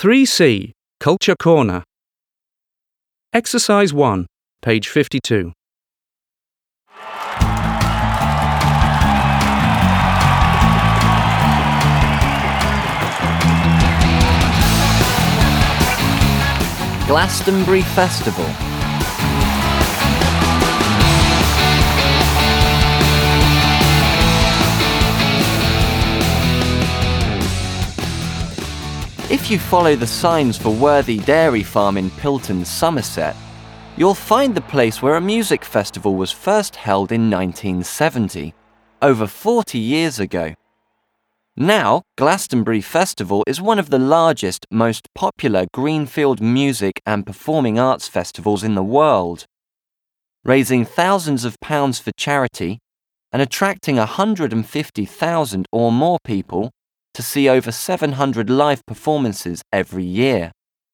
3C, Culture Corner. Exercise 1, page 52. Glastonbury Festival. If you follow the signs for Worthy Dairy Farm in Pilton, Somerset, you'll find the place where a music festival was first held in 1970, over 40 years ago. Now, Glastonbury Festival is one of the largest, most popular greenfield music and performing arts festivals in the world, raising thousands of pounds for charity and attracting 150,000 or more people to see over 700 live performances every year.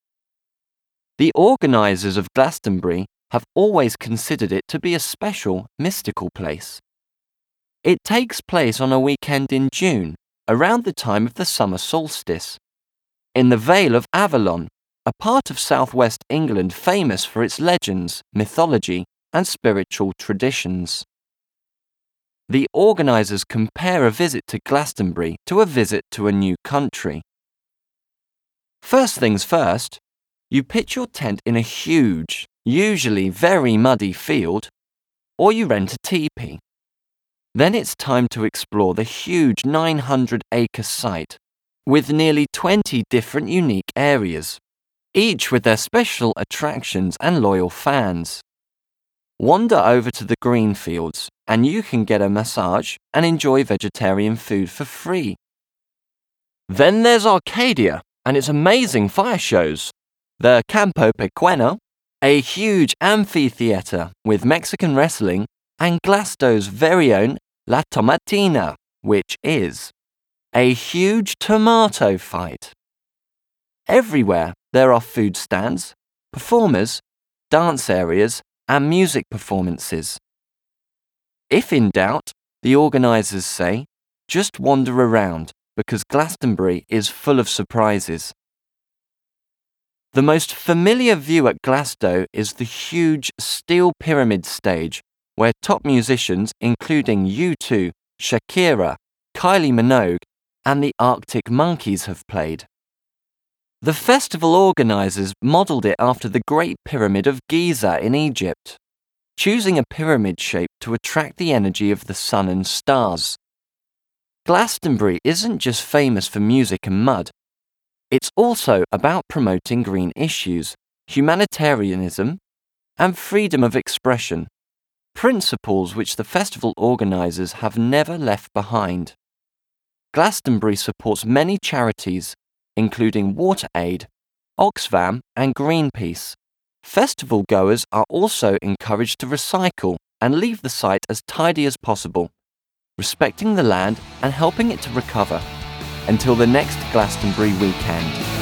The organisers of Glastonbury have always considered it to be a special, mystical place. It takes place on a weekend in June, around the time of the summer solstice, in the Vale of Avalon, a part of southwest England famous for its legends, mythology, and spiritual traditions. The organisers compare a visit to Glastonbury to a visit to a new country. First things first, you pitch your tent in a huge, usually very muddy field, or you rent a teepee. Then it's time to explore the huge 900-acre site, with nearly 20 different unique areas, each with their special attractions and loyal fans. Wander over to the green fields, and you can get a massage and enjoy vegetarian food for free. Then there's Arcadia and its amazing fire shows. The Campo Pequeño, a huge amphitheatre with Mexican wrestling, and Glasto's very own La Tomatina, which is a huge tomato fight. Everywhere there are food stands, performers, dance areas, and music performances. If in doubt, the organisers say, just wander around because Glastonbury is full of surprises. The most familiar view at Glasto is the huge steel pyramid stage where top musicians including U2, Shakira, Kylie Minogue, and the Arctic Monkeys have played. The festival organisers modelled it after the Great Pyramid of Giza in Egypt, choosing a pyramid shape to attract the energy of the sun and stars. Glastonbury isn't just famous for music and mud. It's also about promoting green issues, humanitarianism, and freedom of expression, principles which the festival organisers have never left behind. Glastonbury supports many charities, including WaterAid, Oxfam, and Greenpeace. Festival goers are also encouraged to recycle and leave the site as tidy as possible, respecting the land and helping it to recover. Until the next Glastonbury weekend.